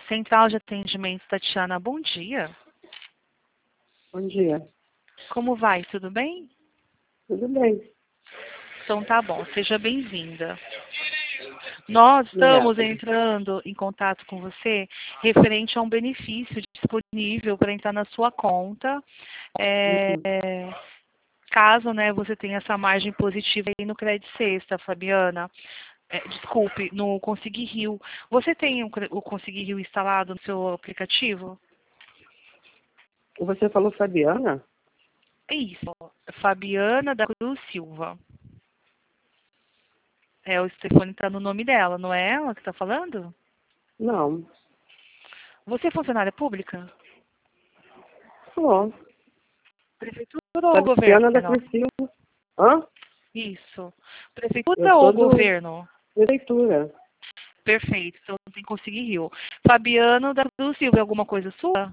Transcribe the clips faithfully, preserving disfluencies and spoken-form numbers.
Central de Atendimento, Tatiana, bom dia. Bom dia. Como vai? Tudo bem? Tudo bem. Então tá bom, seja bem-vinda. Nós estamos entrando em contato com você referente a um benefício disponível para entrar na sua conta. É, Uhum. caso, né, você tenha essa margem positiva aí no Credit Sexta, Fabiana. É, desculpe, no Consegui Rio. Você tem o, o Consegui Rio instalado no seu aplicativo? Você falou Fabiana? É isso, Fabiana da Cruz Silva. É, o telefone está no nome dela, não é ela que está falando? Não. Você é funcionária pública? Sou. Prefeitura ou Fabiana da governo? Cruz Silva. Hã? Isso. Eu Prefeitura sou ou do governo? prefeitura. Perfeito, então tem que conseguir Rio. Fabiano da Cruz Silva, é alguma coisa sua?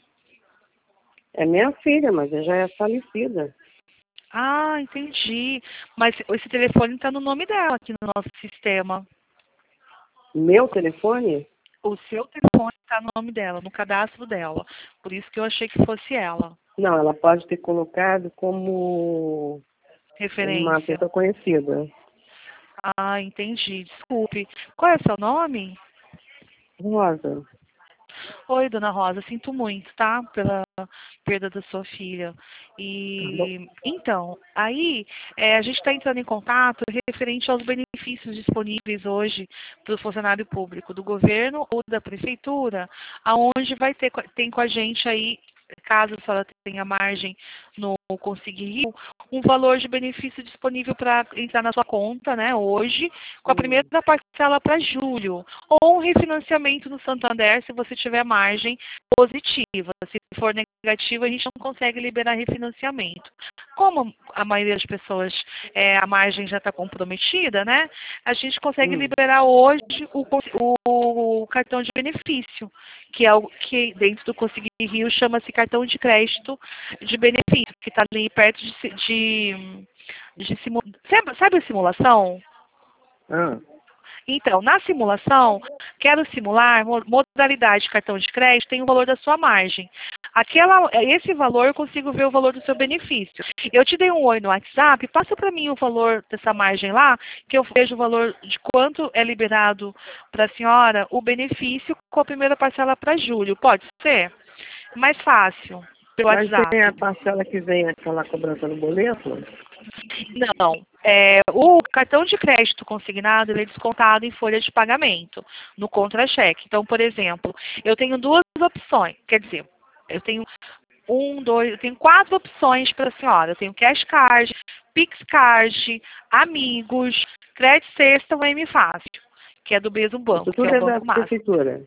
É minha filha, mas ela já é falecida. Ah, entendi. Mas esse telefone está no nome dela aqui no nosso sistema. Meu telefone? O seu telefone está no nome dela, no cadastro dela. Por isso que eu achei que fosse ela. Não, ela pode ter colocado como uma Referência. pessoa conhecida. Ah, entendi. Desculpe. Qual é o seu nome? Rosa. Oi, dona Rosa, sinto muito, tá? Pela perda da sua filha. Tá bom. E então, aí é, a gente está entrando em contato referente aos benefícios disponíveis hoje para o funcionário público do governo ou da prefeitura, aonde vai ter tem com a gente aí, caso a senhora tenha margem no Conseguir Rio, um valor de benefício disponível para entrar na sua conta, né, hoje, com a primeira Hum. parcela para julho, ou um refinanciamento no Santander, se você tiver margem positiva. Se for negativa, a gente não consegue liberar refinanciamento. Como a maioria das pessoas, é, a margem já está comprometida, né, a gente consegue Hum. liberar hoje o, o, o cartão de benefício, que é o que dentro do Conseguir Rio chama-se cartão de crédito de benefício, que está ali perto de, de, de simu... sabe, sabe a simulação? Ah. Então, na simulação, quero simular modalidade de cartão de crédito, tem o valor da sua margem. Aquela, esse valor eu consigo ver o valor do seu benefício. Eu te dei um oi no WhatsApp, passa para mim o valor dessa margem lá, que eu vejo o valor de quanto é liberado para a senhora o benefício com a primeira parcela para julho. Pode ser? Mais fácil, pelo Mas tem a WhatsApp. parcela que vem aquela cobrança no boleto? Não. É, o cartão de crédito consignado ele é descontado em folha de pagamento, no contra-cheque. Então, por exemplo, eu tenho duas opções. Quer dizer, eu tenho um, dois, eu tenho quatro opções para a senhora. Eu tenho Cash Card, Pix Card, Amigos, Crédito Sexta ou M Fácil, que é do mesmo Isso banco, que é tudo o é da Banco Máximo. prefeitura.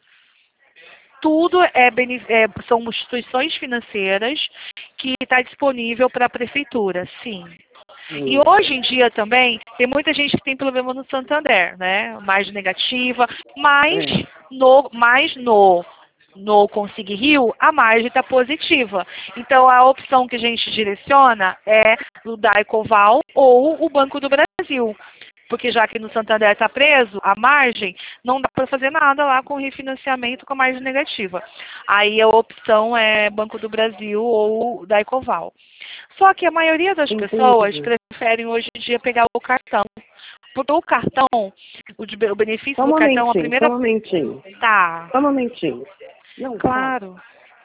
Tudo é, é, são instituições financeiras que está disponível para a prefeitura, sim. E Hum. hoje em dia também, tem muita gente que tem problema no Santander, né? Mais negativa, mas É. no, mais no, no Conseguir Rio, a margem está positiva. Então, a opção que a gente direciona é o Daicoval ou o Banco do Brasil. Porque já que no Santander está preso, a margem, não dá para fazer nada lá com refinanciamento com a margem negativa. Aí a opção é Banco do Brasil ou Daicoval. Só que a maioria das pessoas Entendi. preferem hoje em dia pegar o cartão. Porque o cartão, o, de, o benefício Só um do cartão, a momentinho, só primeira... um momentinho. Tá, Só um momentinho. Não, fala. claro.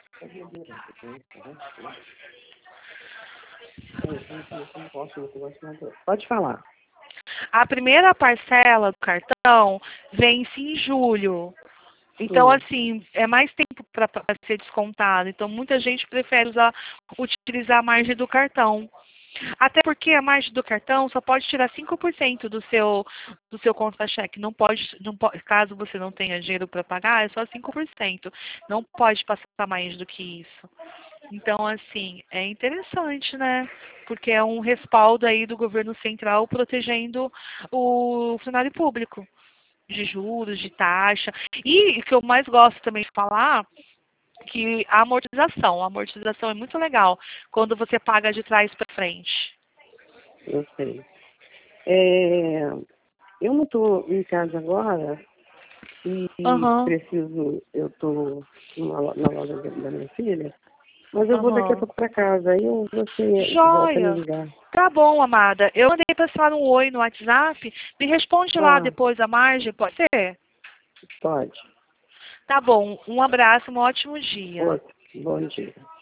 Pode falar. A primeira parcela do cartão vence em julho. Então, Hum. assim, é mais tempo para ser descontado. Então, muita gente prefere usar, utilizar a margem do cartão. Até porque a margem do cartão só pode tirar cinco por cento do seu, do seu contra-cheque. Não pode, não pode, caso você não tenha dinheiro para pagar, é só cinco por cento. Não pode passar mais do que isso. Então, assim, é interessante, né? Porque é um respaldo aí do governo central protegendo o funcionário público de juros, de taxa. E o que eu mais gosto também de falar, que a amortização. A amortização é muito legal quando você paga de trás para frente. Eu sei. É, eu não estou em casa agora, e Aham. preciso, eu tô numa lo- na loja da da minha filha, mas eu vou daqui a Aham. pouco para casa, aí eu, você volta a me Joia. ligar. Tá bom, amada. Eu mandei pra senhora um oi no WhatsApp. Me responde lá Tá, depois a margem, pode ser? pode. Tá bom. Um abraço, um ótimo dia. Outro, bom dia.